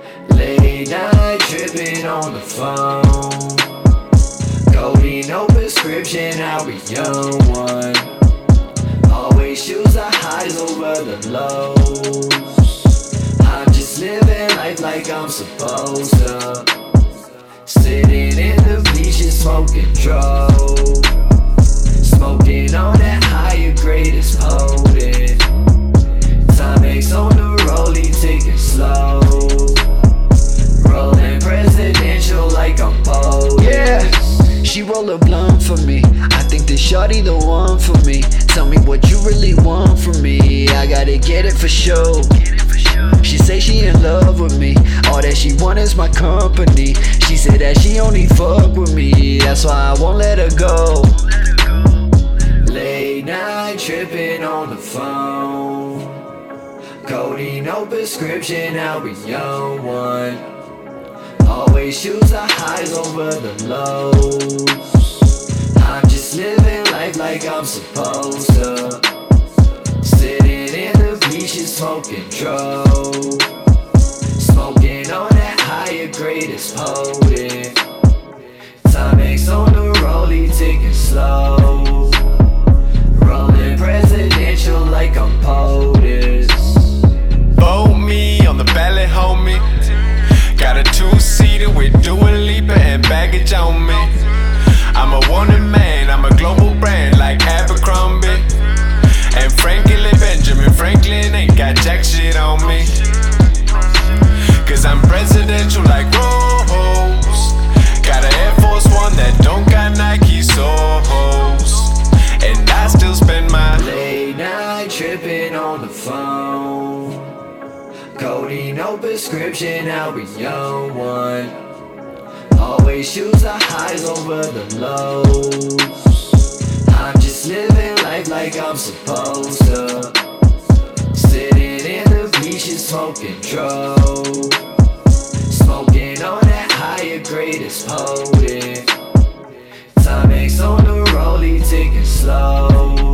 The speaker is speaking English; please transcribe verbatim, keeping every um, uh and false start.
Late night tripping on the phone. Cody, no prescription, I'll be young one. Always choose the highs over the lows. I'm just living life like I'm supposed to. Sitting in the bleachers smoking dro. Smoking on that higher grade is potent. Timex on the rollie, taking slow. Rolling presidential like I'm potent. Yeah, she roll a blunt for me. I think this shawty the one for me. Tell me what you really want from me. I gotta get it for sure. She say she in love with me. All that she want is my company. She said that she only fuck with me. That's why I won't let her go. Late night tripping on the phone. Cody, no prescription, I'll be young one. Always choose the highs over the lows. I'm just living life like I'm supposed to. Sitting in the bleachers smoking dro. Smoking on that higher grade is potent. Timex on the rollie, taking slow. Rolling presidential like I'm POTUS. Vote me on the ballot, homie. Got a two-seater with Dua Lipa and baggage on me. I'm a wanted man, I'm a global brand like Abercrombie. And Franklin Benjamin Franklin ain't got jack shit on me. Cause I'm presidential like Rose. Got an Air Force One that don't got Nike soles. And I still spend my late night tripping on the phone. Cody, no prescription, I'll be young one. Always choose the highs over the lows. I'm just living life like I'm supposed to. Sitting in the bleachers smoking dro. Smoking on that higher grade is potent. Timex on the rollie, taking slow.